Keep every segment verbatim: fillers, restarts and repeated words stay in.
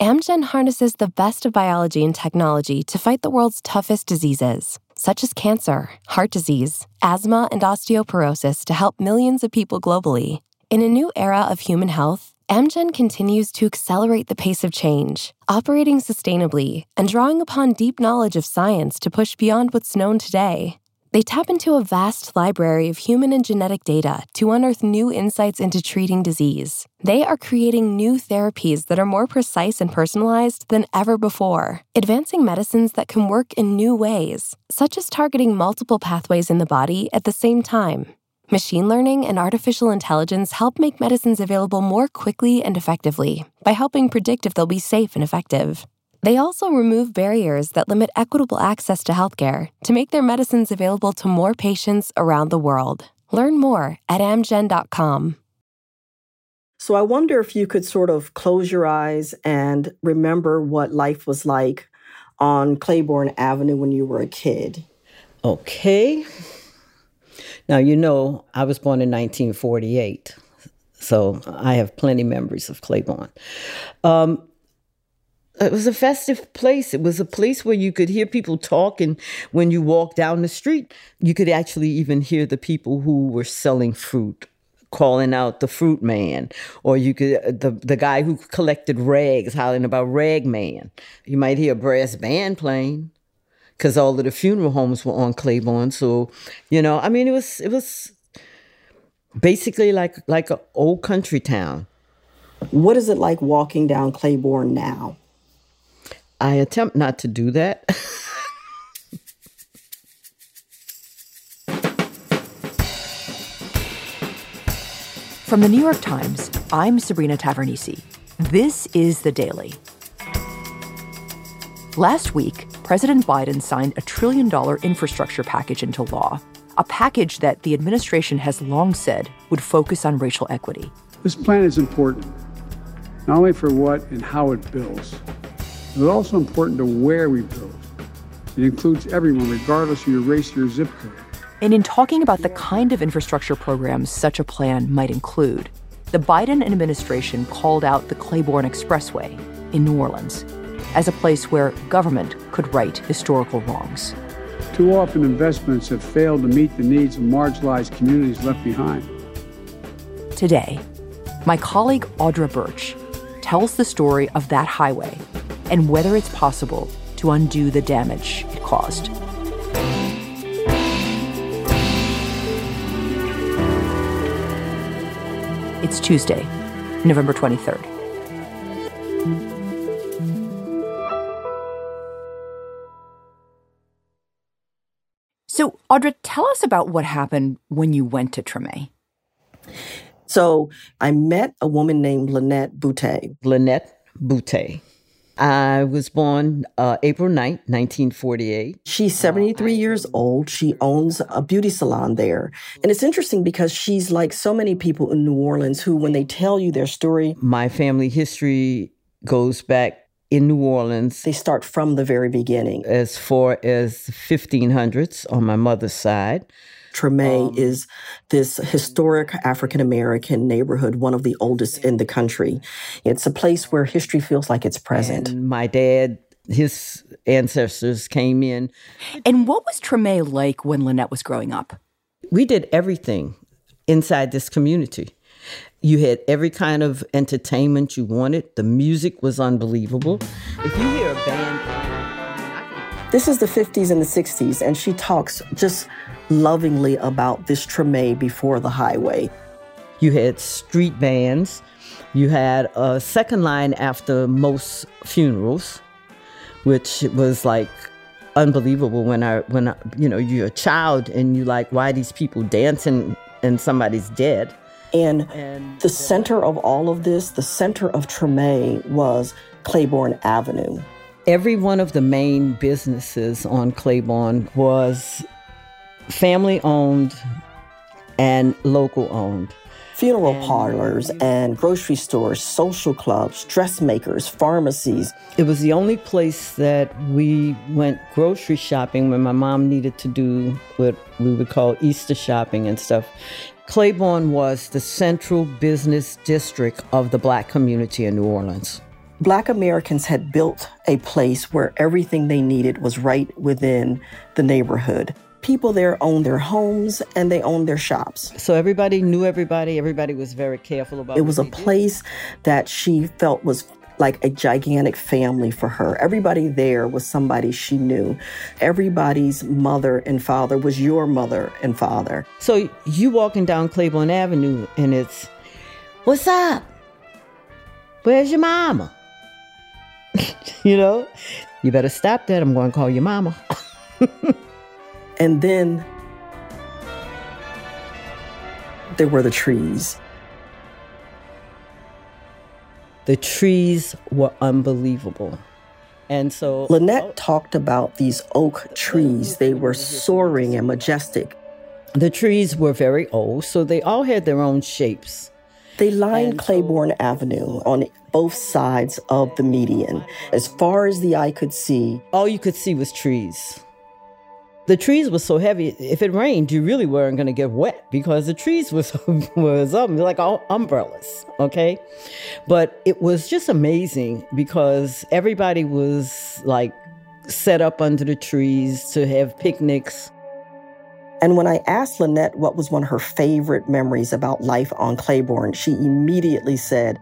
Amgen harnesses the best of biology and technology to fight the world's toughest diseases, such as cancer, heart disease, asthma, and osteoporosis to help millions of people globally. In a new era of human health, Amgen continues to accelerate the pace of change, operating sustainably and drawing upon deep knowledge of science to push beyond what's known today. They tap into a vast library of human and genetic data to unearth new insights into treating disease. They are creating new therapies that are more precise and personalized than ever before, advancing medicines that can work in new ways, such as targeting multiple pathways in the body at the same time. Machine learning and artificial intelligence help make medicines available more quickly and effectively by helping predict if they'll be safe and effective. They also remove barriers that limit equitable access to healthcare to make their medicines available to more patients around the world. Learn more at amgen dot com. So I wonder if you could sort of close your eyes and remember what life was like on Claiborne Avenue when you were a kid. Okay. Now, you know, I was born in nineteen forty-eight, so I have plenty memories of Claiborne. Um, It was a festive place. It was a place where you could hear people talking when you walked down the street. You could actually even hear the people who were selling fruit calling out the fruit man, or you could the the guy who collected rags hollering about rag man. You might hear a brass band playing because all of the funeral homes were on Claiborne. So, you know, I mean, it was it was basically like like an old country town. What is it like walking down Claiborne now? I attempt not to do that. From the New York Times, I'm Sabrina Tavernise. This is The Daily. Last week, President Biden signed a trillion dollar infrastructure package into law, a package that the administration has long said would focus on racial equity. This plan is important, not only for what and how it builds, but also important to where we build. It includes everyone, regardless of your race or your zip code. And in talking about the kind of infrastructure programs such a plan might include, the Biden administration called out the Claiborne Expressway in New Orleans as a place where government could right historical wrongs. Too often, investments have failed to meet the needs of marginalized communities left behind. Today, my colleague Audra Birch tells the story of that highway and whether it's possible to undo the damage it caused. It's Tuesday, November twenty-third. So, Audra, tell us about what happened when you went to Treme. So I met a woman named Lynette Boutte. Lynette Boutte. I was born uh, April ninth, nineteen forty-eight. She's seventy-three years old. She owns a beauty salon there. And it's interesting because she's like so many people in New Orleans who, when they tell you their story... My family history goes back in New Orleans. They start from the very beginning. As far as the fifteen hundreds on my mother's side. Treme um, is this historic African-American neighborhood, one of the oldest in the country. It's a place where history feels like it's present. And my dad, his ancestors came in. And what was Treme like when Lynette was growing up? We did everything inside this community. You had every kind of entertainment you wanted. The music was unbelievable. If you hear a band... This is the fifties and the sixties, and she talks just lovingly about this Treme before the highway. You had street bands. You had a second line after most funerals, which was like unbelievable when I, when I, you know, you're a child and you like, why are these people dancing and somebody's dead? And, and the center of all of this, the center of Treme was Claiborne Avenue. Every one of the main businesses on Claiborne was family-owned and local-owned. Funeral and, parlors and grocery stores, social clubs, dressmakers, pharmacies. It was the only place that we went grocery shopping when my mom needed to do what we would call Easter shopping and stuff. Claiborne was the central business district of the Black community in New Orleans. Black Americans had built a place where everything they needed was right within the neighborhood. People there owned their homes and they owned their shops. So everybody knew everybody. Everybody was very careful about it. It was a place that she felt was like a gigantic family for her. Everybody there was somebody she knew. Everybody's mother and father was your mother and father. So you walking down Claiborne Avenue and it's, what's up? Where's your mama? You know, you better stop that. I'm going to call your mama. And then there were the trees. The trees were unbelievable. And so Lynette oh, talked about these oak trees. They were soaring and majestic. The trees were very old, so they all had their own shapes. They lined Claiborne Avenue on both sides of the median. As far as the eye could see, all you could see was trees. The trees were so heavy, if it rained, you really weren't going to get wet because the trees was, was um, like all umbrellas, okay? But it was just amazing because everybody was like set up under the trees to have picnics. And when I asked Lynette what was one of her favorite memories about life on Claiborne, she immediately said,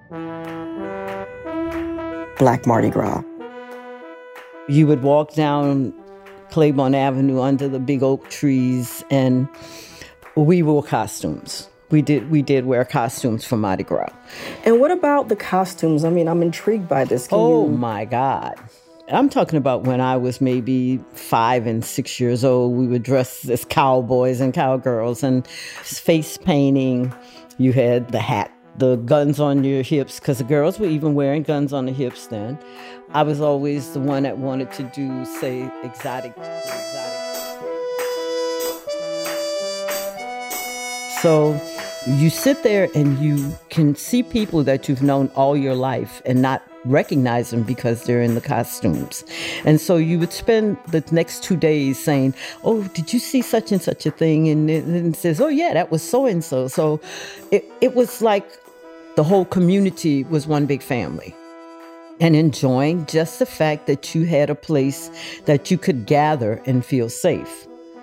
Black Mardi Gras. You would walk down Claiborne Avenue under the big oak trees, and we wore costumes. We did we did wear costumes for Mardi Gras. And what about the costumes? I mean, I'm intrigued by this. Can oh, you... my God. I'm talking about when I was maybe five and six years old. We would dress as cowboys and cowgirls and face painting. You had the hat, the guns on your hips, because the girls were even wearing guns on the hips then. I was always the one that wanted to do, say, exotic. exotic. So you sit there and you can see people that you've known all your life and not recognize them because they're in the costumes. And so you would spend the next two days saying, oh, did you see such and such a thing? And then it says, oh, yeah, that was so-and-so. So it, it was like the whole community was one big family. And enjoying just the fact that you had a place that you could gather and feel safe.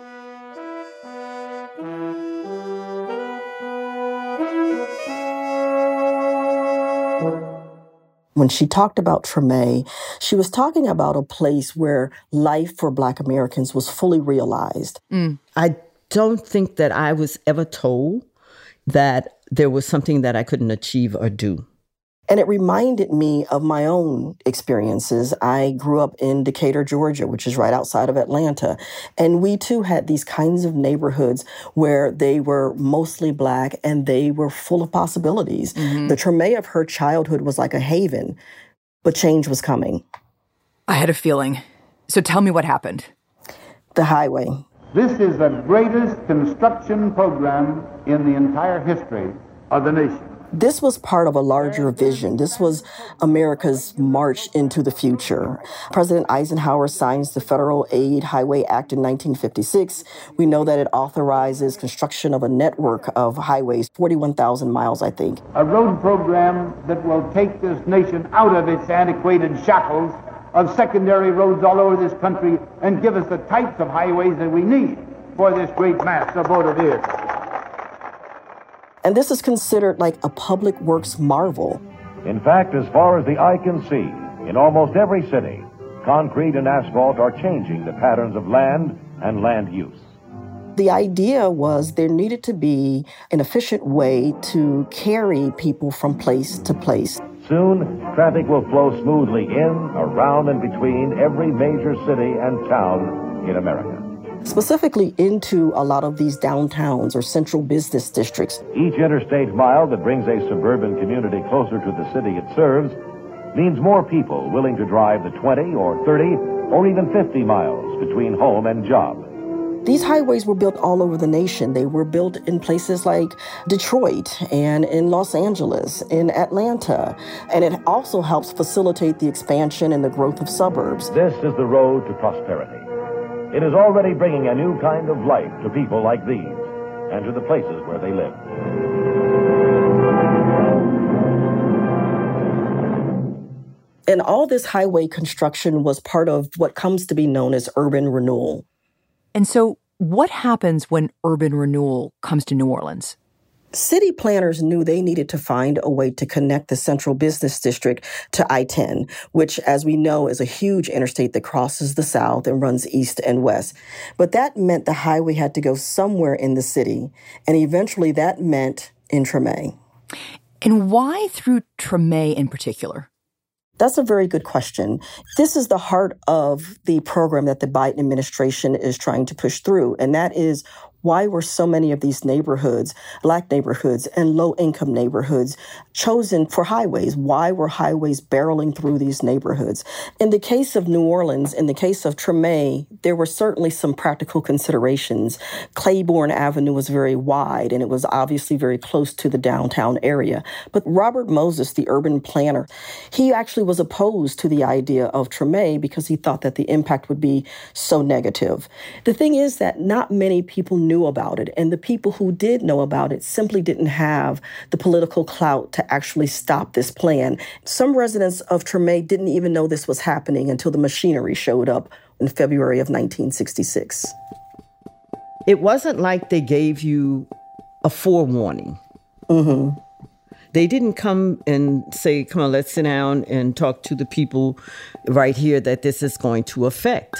When she talked about Treme, she was talking about a place where life for Black Americans was fully realized. Mm. I don't think that I was ever told that there was something that I couldn't achieve or do. And it reminded me of my own experiences. I grew up in Decatur, Georgia, which is right outside of Atlanta. And we too had these kinds of neighborhoods where they were mostly Black and they were full of possibilities. Mm-hmm. The Treme of her childhood was like a haven, but change was coming. I had a feeling. So tell me what happened. The highway. This is the greatest construction program in the entire history of the nation. This was part of a larger vision. This was America's march into the future. President Eisenhower signs the Federal Aid Highway Act in nineteen fifty-six. We know that it authorizes construction of a network of highways, forty-one thousand miles, I think. A road program that will take this nation out of its antiquated shackles of secondary roads all over this country and give us the types of highways that we need for this great mass of motor vehicles. And this is considered like a public works marvel. In fact, as far as the eye can see, in almost every city, concrete and asphalt are changing the patterns of land and land use. The idea was there needed to be an efficient way to carry people from place to place. Soon, traffic will flow smoothly in, around, and between every major city and town in America. Specifically into a lot of these downtowns or central business districts. Each interstate mile that brings a suburban community closer to the city it serves means more people willing to drive the twenty or thirty or even fifty miles between home and job. These highways were built all over the nation. They were built in places like Detroit and in Los Angeles, in Atlanta. And it also helps facilitate the expansion and the growth of suburbs. This is the road to prosperity. It is already bringing a new kind of life to people like these and to the places where they live. And all this highway construction was part of what comes to be known as urban renewal. And so what happens when urban renewal comes to New Orleans? City planners knew they needed to find a way to connect the central business district to I ten, which, as we know, is a huge interstate that crosses the South and runs east and west. But that meant the highway had to go somewhere in the city, and eventually that meant in Treme. And why through Treme in particular? That's a very good question. This is the heart of the program that the Biden administration is trying to push through, and that is why were so many of these neighborhoods, Black neighborhoods and low-income neighborhoods, chosen for highways? Why were highways barreling through these neighborhoods? In the case of New Orleans, in the case of Treme, there were certainly some practical considerations. Claiborne Avenue was very wide, and it was obviously very close to the downtown area. But Robert Moses, the urban planner, he actually was opposed to the idea of Treme because he thought that the impact would be so negative. The thing is that not many people knew about it, and the people who did know about it simply didn't have the political clout to actually stop this plan. Some residents of Treme didn't even know this was happening until the machinery showed up in February of nineteen sixty-six. It wasn't like they gave you a forewarning. Mm-hmm. They didn't come and say, come on, let's sit down and talk to the people right here that this is going to affect.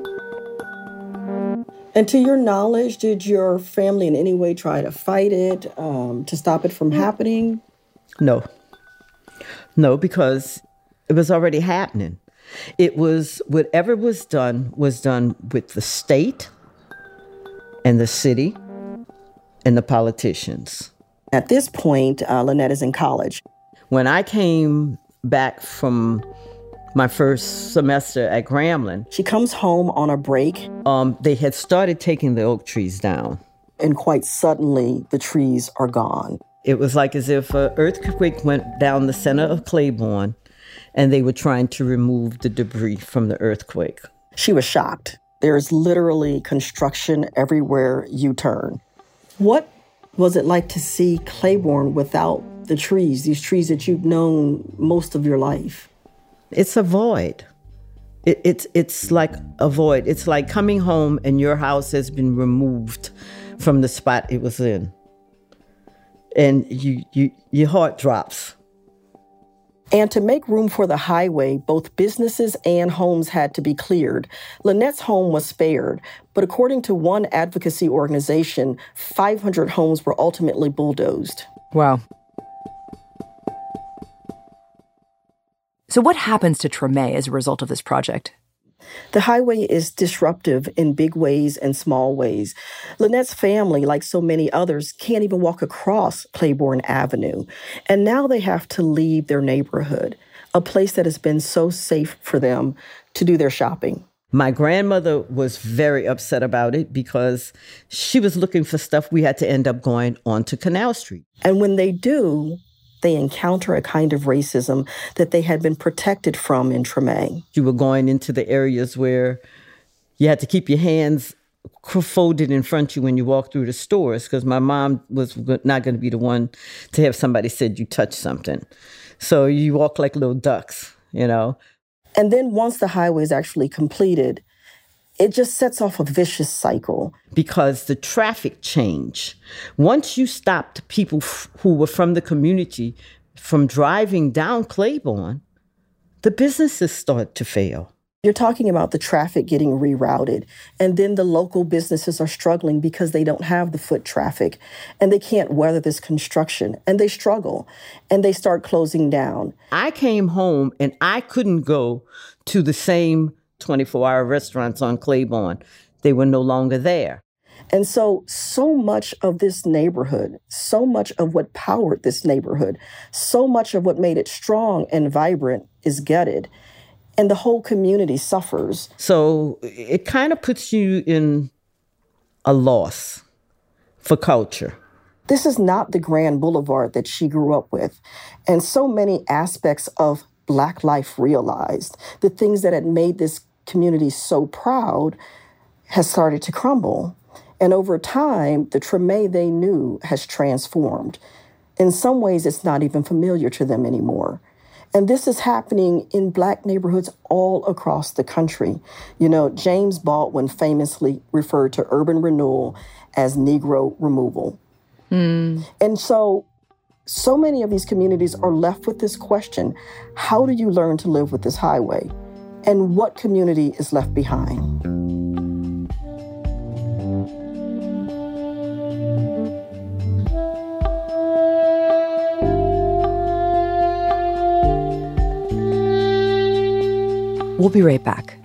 And to your knowledge, did your family in any way try to fight it, um, to stop it from happening? No. No, because it was already happening. It was, whatever was done, was done with the state and the city and the politicians. At this point, uh, Lynette is in college. When I came back from my first semester at Grambling, she comes home on a break. Um, they had started taking the oak trees down. And quite suddenly, the trees are gone. It was like as if an earthquake went down the center of Claiborne, and they were trying to remove the debris from the earthquake. She was shocked. There's literally construction everywhere you turn. What was it like to see Claiborne without the trees, these trees that you've known most of your life? It's a void. It, it's it's like a void. It's like coming home and your house has been removed from the spot it was in. And you, you your heart drops. And to make room for the highway, both businesses and homes had to be cleared. Lynette's home was spared, but according to one advocacy organization, five hundred homes were ultimately bulldozed. Wow. So what happens to Treme as a result of this project? The highway is disruptive in big ways and small ways. Lynette's family, like so many others, can't even walk across Claiborne Avenue. And now they have to leave their neighborhood, a place that has been so safe for them to do their shopping. My grandmother was very upset about it because she was looking for stuff. We had to end up going onto Canal Street. And when they do, they encounter a kind of racism that they had been protected from in Treme. You were going into the areas where you had to keep your hands folded in front of you when you walked through the stores, because my mom was not going to be the one to have somebody said you touched something. So you walk like little ducks, you know. And then once the highway is actually completed, it just sets off a vicious cycle. Because the traffic change. Once you stopped people f- who were from the community from driving down Claiborne, the businesses start to fail. You're talking about the traffic getting rerouted, and then the local businesses are struggling because they don't have the foot traffic, and they can't weather this construction, and they struggle, and they start closing down. I came home, and I couldn't go to the same twenty-four hour restaurants on Claiborne. They were no longer there. And so, so much of this neighborhood, so much of what powered this neighborhood, so much of what made it strong and vibrant is gutted. And the whole community suffers. So it kind of puts you in a loss for culture. This is not the Grand Boulevard that she grew up with. And so many aspects of Black life realized, the things that had made this community so proud, has started to crumble. And over time, the Treme they knew has transformed. In some ways, it's not even familiar to them anymore. And this is happening in Black neighborhoods all across the country. You know, James Baldwin famously referred to urban renewal as Negro removal. Mm. And so, so many of these communities are left with this question: how do you learn to live with this highway? And what community is left behind? We'll be right back.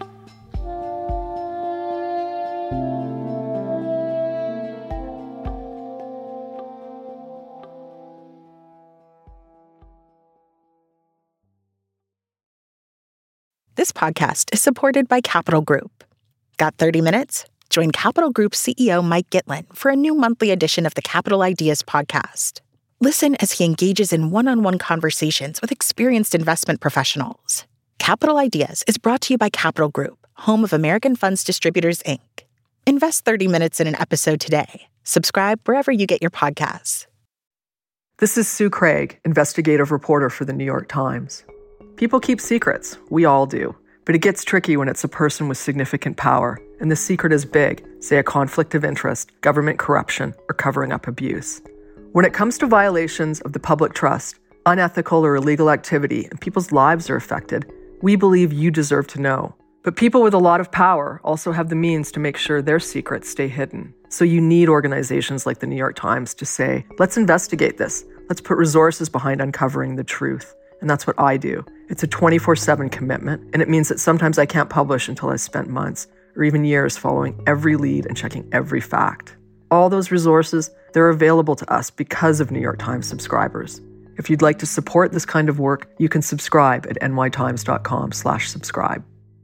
This podcast is supported by Capital Group. Got thirty minutes? Join Capital Group C E O Mike Gitlin for a new monthly edition of the Capital Ideas podcast. Listen as he engages in one-on-one conversations with experienced investment professionals. Capital Ideas is brought to you by Capital Group, home of American Funds Distributors, Incorporated. Invest thirty minutes in an episode today. Subscribe wherever you get your podcasts. This is Sue Craig, investigative reporter for the New York Times. People keep secrets. We all do. But it gets tricky when it's a person with significant power, and the secret is big, say a conflict of interest, government corruption, or covering up abuse. When it comes to violations of the public trust, unethical or illegal activity, and people's lives are affected, we believe you deserve to know. But people with a lot of power also have the means to make sure their secrets stay hidden. So you need organizations like the New York Times to say, let's investigate this. Let's put resources behind uncovering the truth. And that's what I do. It's a twenty-four seven commitment, and it means that sometimes I can't publish until I've spent months or even years following every lead and checking every fact. All those resources, they're available to us because of New York Times subscribers. If you'd like to support this kind of work, you can subscribe at nytimes.com slash subscribe.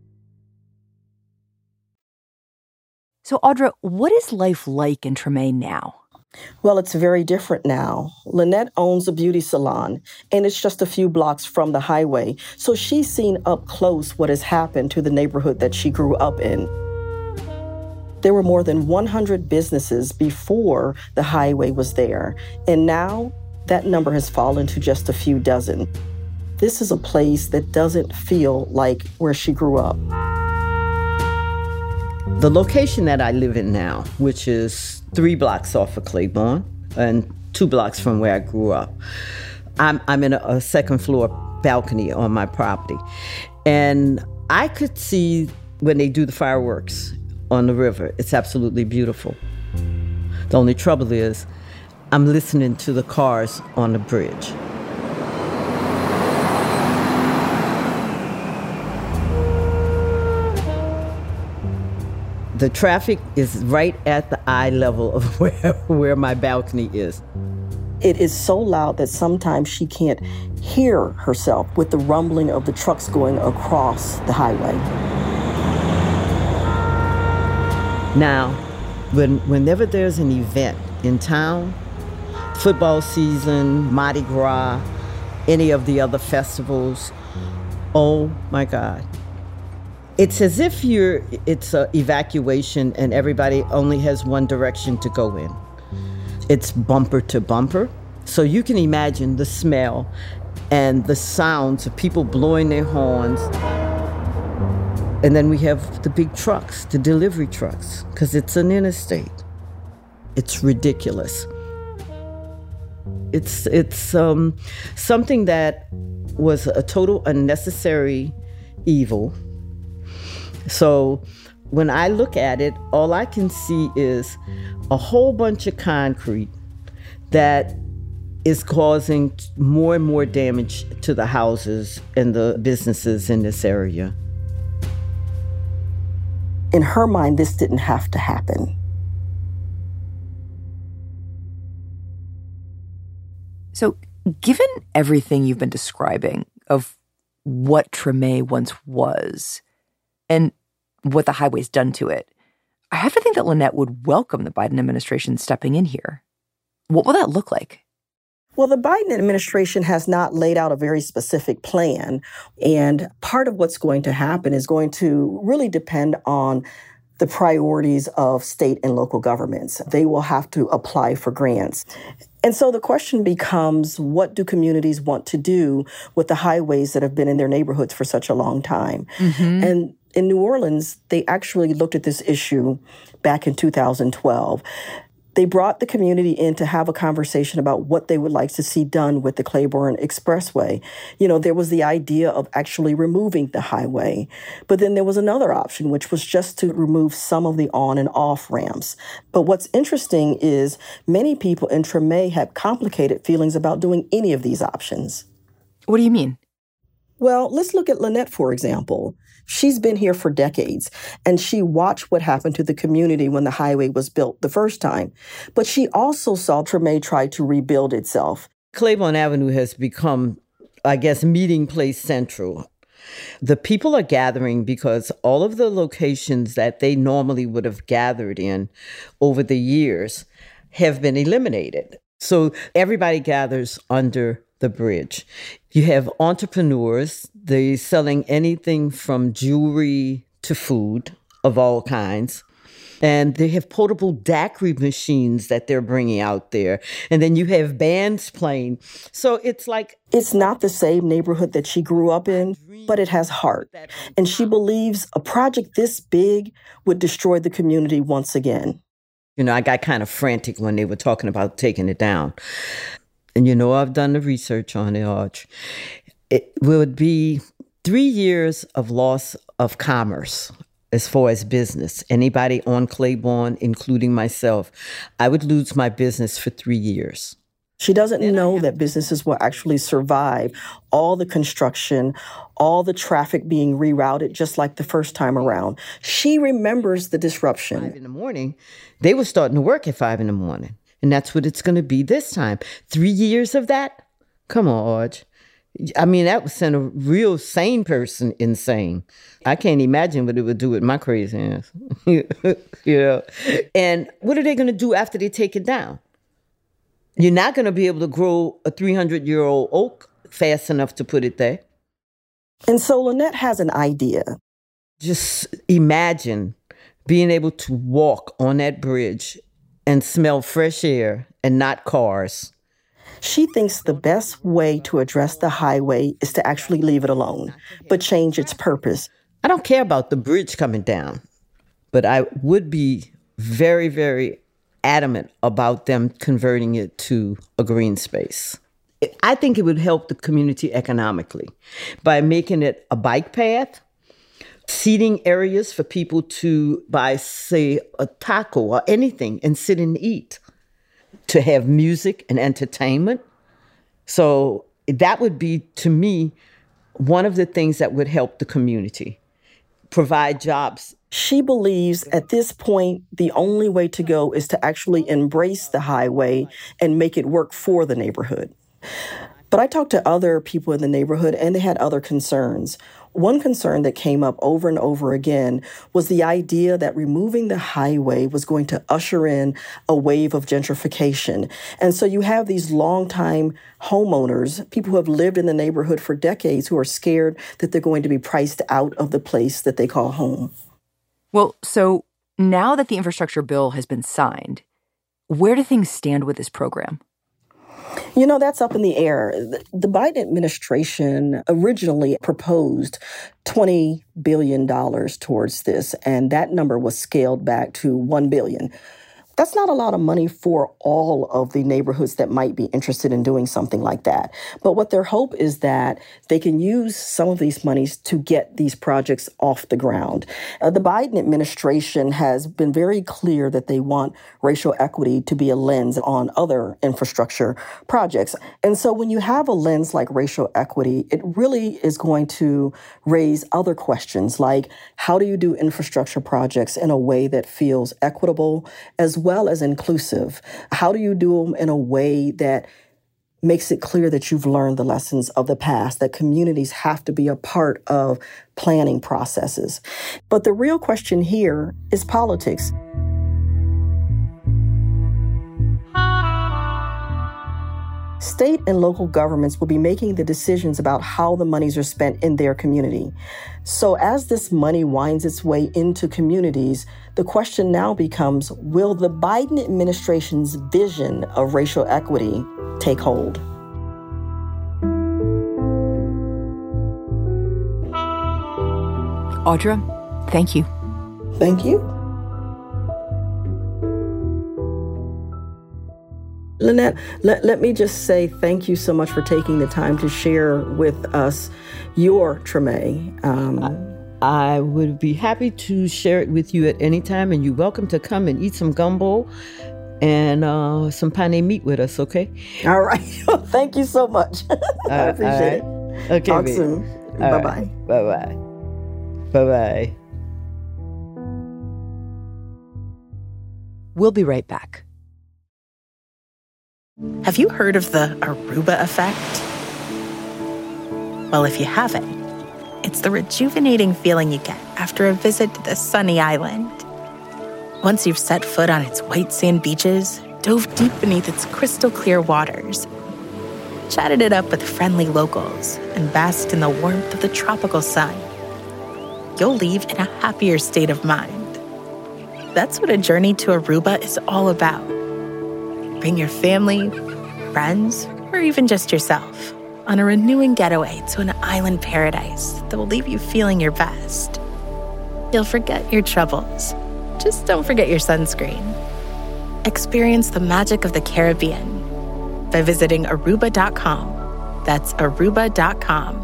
So, Audra, what is life like in Treme now? Well, it's very different now. Lynette owns a beauty salon, and it's just a few blocks from the highway. So she's seen up close what has happened to the neighborhood that she grew up in. There were more than one hundred businesses before the highway was there, and now that number has fallen to just a few dozen. This is a place that doesn't feel like where she grew up. The location that I live in now, which is three blocks off of Claiborne and two blocks from where I grew up, I'm, I'm in a, a second floor balcony on my property. And I could see when they do the fireworks on the river. It's absolutely beautiful. The only trouble is I'm listening to the cars on the bridge. The traffic is right at the eye level of where, where my balcony is. It is so loud that sometimes she can't hear herself with the rumbling of the trucks going across the highway. Now, when, whenever there's an event in town, football season, Mardi Gras, any of the other festivals, oh my God. It's as if you're, it's an evacuation and everybody only has one direction to go in. It's bumper to bumper. So you can imagine the smell and the sounds of people blowing their horns. And then we have the big trucks, the delivery trucks, because it's an interstate. It's ridiculous. It's, it's um, something that was a total unnecessary evil. So when I look at it, all I can see is a whole bunch of concrete that is causing more and more damage to the houses and the businesses in this area. In her mind, this didn't have to happen. So, given everything you've been describing of what Treme once was, and what the highway's done to it, I have to think that Lynette would welcome the Biden administration stepping in here. What will that look like? Well, the Biden administration has not laid out a very specific plan. And part of what's going to happen is going to really depend on the priorities of state and local governments. They will have to apply for grants. And so the question becomes, what do communities want to do with the highways that have been in their neighborhoods for such a long time? Mm-hmm. And in New Orleans, they actually looked at this issue back in two thousand twelve. They brought the community in to have a conversation about what they would like to see done with the Claiborne Expressway. You know, there was the idea of actually removing the highway. But then there was another option, which was just to remove some of the on and off ramps. But what's interesting is many people in Treme have complicated feelings about doing any of these options. What do you mean? Well, let's look at Lynette, for example. She's been here for decades, and she watched what happened to the community when the highway was built the first time. But she also saw Treme try to rebuild itself. Claiborne Avenue has become, I guess, meeting place central. The people are gathering because all of the locations that they normally would have gathered in over the years have been eliminated. So everybody gathers under the bridge. You have entrepreneurs, they're selling anything from jewelry to food of all kinds. And they have portable daiquiri machines that they're bringing out there. And then you have bands playing. So it's like... It's not the same neighborhood that she grew up in, but it has heart. And she believes a project this big would destroy the community once again. You know, I got kind of frantic when they were talking about taking it down. And you know, I've done the research on it, Arch. It would be three years of loss of commerce as far as business. Anybody on Claiborne, including myself, I would lose my business for three years. She doesn't know that businesses will actually survive all the construction, all the traffic being rerouted, just like the first time around. She remembers the disruption. Five in the morning, they were starting to work at five in the morning. And that's what it's going to be this time. Three years of that? Come on, Arch. I mean, that would send a real sane person insane. I can't imagine what it would do with my crazy ass. You know? And what are they going to do after they take it down? You're not going to be able to grow a three hundred year old oak fast enough to put it there. And so Lynette has an idea. Just imagine being able to walk on that bridge and smell fresh air and not cars. She thinks the best way to address the highway is to actually leave it alone, but change its purpose. I don't care about the bridge coming down, but I would be very, very adamant about them converting it to a green space. I think it would help the community economically by making it a bike path, seating areas for people to buy, say, a taco or anything and sit and eat, to have music and entertainment. So that would be, to me, one of the things that would help the community, provide jobs. She believes at this point, the only way to go is to actually embrace the highway and make it work for the neighborhood. But I talked to other people in the neighborhood, and they had other concerns. One concern that came up over and over again was the idea that removing the highway was going to usher in a wave of gentrification. And so you have these longtime homeowners, people who have lived in the neighborhood for decades, who are scared that they're going to be priced out of the place that they call home. Well, so now that the infrastructure bill has been signed, where do things stand with this program? You know, that's up in the air. The Biden administration originally proposed twenty billion dollars towards this, and that number was scaled back to one billion dollars. That's not a lot of money for all of the neighborhoods that might be interested in doing something like that. But what their hope is that they can use some of these monies to get these projects off the ground. Uh, the Biden administration has been very clear that they want racial equity to be a lens on other infrastructure projects. And so when you have a lens like racial equity, it really is going to raise other questions like, how do you do infrastructure projects in a way that feels equitable as well as inclusive? How do you do them in a way that makes it clear that you've learned the lessons of the past, that communities have to be a part of planning processes? But the real question here is politics. State and local governments will be making the decisions about how the monies are spent in their community. So as this money winds its way into communities, the question now becomes, will the Biden administration's vision of racial equity take hold? Audra, thank you. Thank you. Lynette, let, let me just say thank you so much for taking the time to share with us your Treme. Um, I, I would be happy to share it with you at any time, and you're welcome to come and eat some gumbo and uh, some pane meat with us, okay? All right. Thank you so much. I uh, appreciate right. it. Okay, Talk baby. soon. All Bye-bye. Right. Bye-bye. Bye-bye. We'll be right back. Have you heard of the Aruba effect? Well, if you haven't, it's the rejuvenating feeling you get after a visit to the sunny island. Once you've set foot on its white sand beaches, dove deep beneath its crystal clear waters, chatted it up with friendly locals, and basked in the warmth of the tropical sun, you'll leave in a happier state of mind. That's what a journey to Aruba is all about. Bring your family, friends, or even just yourself on a renewing getaway to an island paradise that will leave you feeling your best. You'll forget your troubles. Just don't forget your sunscreen. Experience the magic of the Caribbean by visiting Aruba dot com. That's Aruba dot com.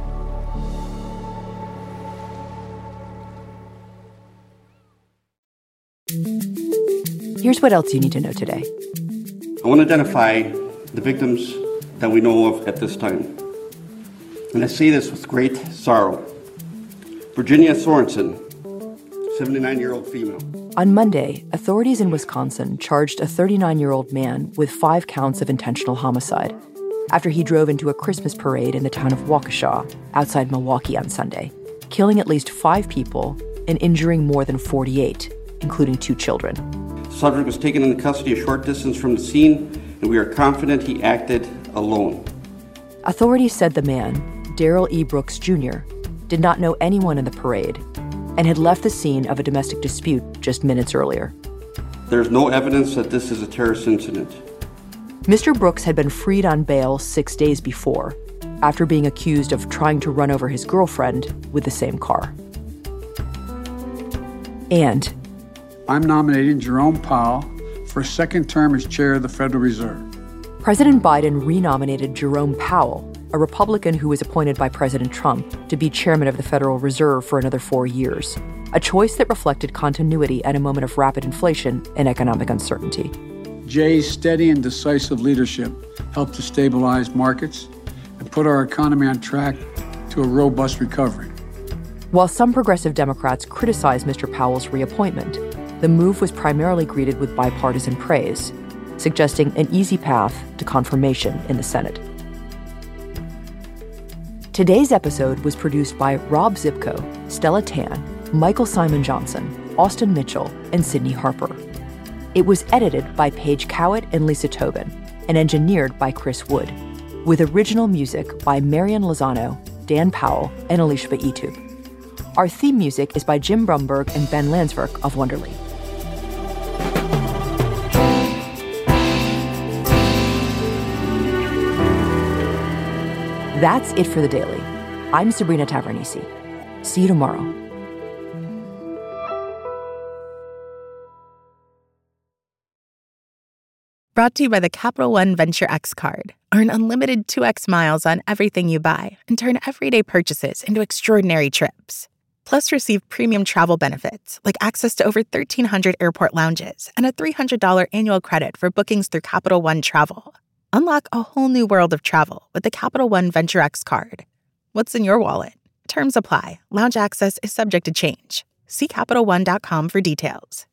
Here's what else you need to know today. I want to identify the victims that we know of at this time. And I say this with great sorrow. Virginia Sorensen, seventy-nine-year-old female. On Monday, authorities in Wisconsin charged a thirty-nine-year-old man with five counts of intentional homicide after he drove into a Christmas parade in the town of Waukesha, outside Milwaukee on Sunday, killing at least five people and injuring more than forty-eight, including two children. The subject was taken into custody a short distance from the scene, and we are confident he acted alone. Authorities said the man, Darrell E. Brooks Junior, did not know anyone in the parade and had left the scene of a domestic dispute just minutes earlier. There's no evidence that this is a terrorist incident. Mister Brooks had been freed on bail six days before, after being accused of trying to run over his girlfriend with the same car. And I'm nominating Jerome Powell for a second term as chair of the Federal Reserve. President Biden renominated Jerome Powell, a Republican who was appointed by President Trump to be chairman of the Federal Reserve for another four years, a choice that reflected continuity at a moment of rapid inflation and economic uncertainty. Jay's steady and decisive leadership helped to stabilize markets and put our economy on track to a robust recovery. While some progressive Democrats criticized Mister Powell's reappointment, the move was primarily greeted with bipartisan praise, suggesting an easy path to confirmation in the Senate. Today's episode was produced by Rob Zipko, Stella Tan, Michael Simon Johnson, Austin Mitchell, and Sydney Harper. It was edited by Paige Cowett and Lisa Tobin, and engineered by Chris Wood, with original music by Marian Lozano, Dan Powell, and Elishba Etub. Our theme music is by Jim Brumberg and Ben Landsverk of Wonderly. That's it for The Daily. I'm Sabrina Tavernisi. See you tomorrow. Brought to you by the Capital One Venture X card. Earn unlimited two x miles on everything you buy and turn everyday purchases into extraordinary trips. Plus, receive premium travel benefits like access to over thirteen hundred airport lounges and a three hundred dollars annual credit for bookings through Capital One Travel. Unlock a whole new world of travel with the Capital One Venture X card. What's in your wallet? Terms apply. Lounge access is subject to change. See Capital One dot com for details.